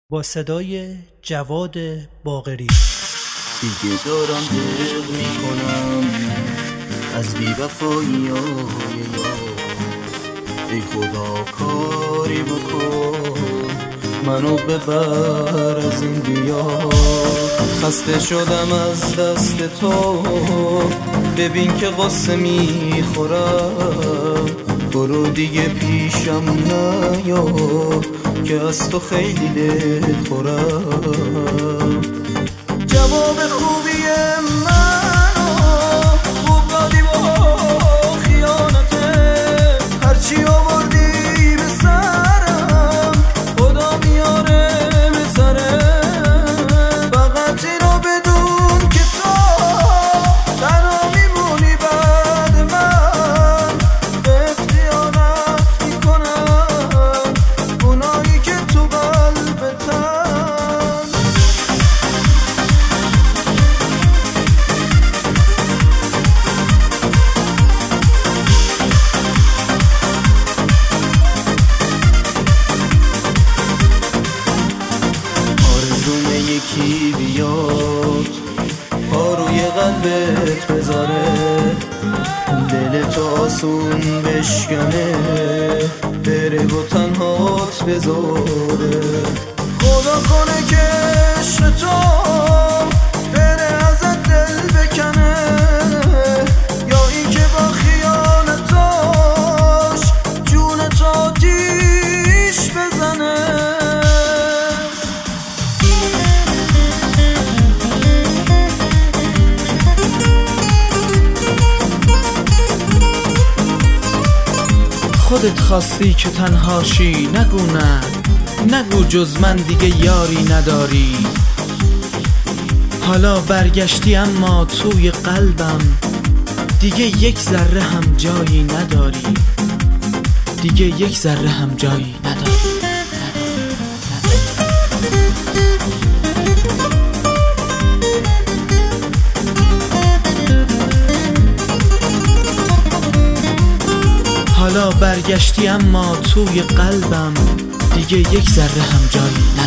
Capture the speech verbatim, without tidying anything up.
با صدای جواد باقری. دیگه دارم دق میکنم از بی‌وفایی های یار. ای خدا کاری بکن منو ببر از این دیار. خسته شدم از دست تو، ببین که قصه میخورم. برو دیگه پیشم نیا که از تو خیلی دل خورم. جواب خوبی منو خوب دادی با خیانته، هرچی آوردی به سرم خدا میاره به سرم. فقط اینو بدون که تو تنها میمونی بعد من. بهت خیانت میکنم اونایی که تو قلبتن. یکی بیاد پا روی قلبت بذاره، دل تو آسون بشکنه، بره و تنهات بذاره. خدا کنه که عشق تو بره ازت دل بکنه، یا این که با خیانتاش جون تو آتیش بزنه. خودت خواستی که تنهاشی، نگو نه نگو جز من دیگه یاری نداری. حالا برگشتی اما توی قلبم دیگه یک ذره هم جایی نداری. دیگه یک ذره هم جایی نداری. حالا برگشتی اما توی قلبم دیگه یک ذره هم جایی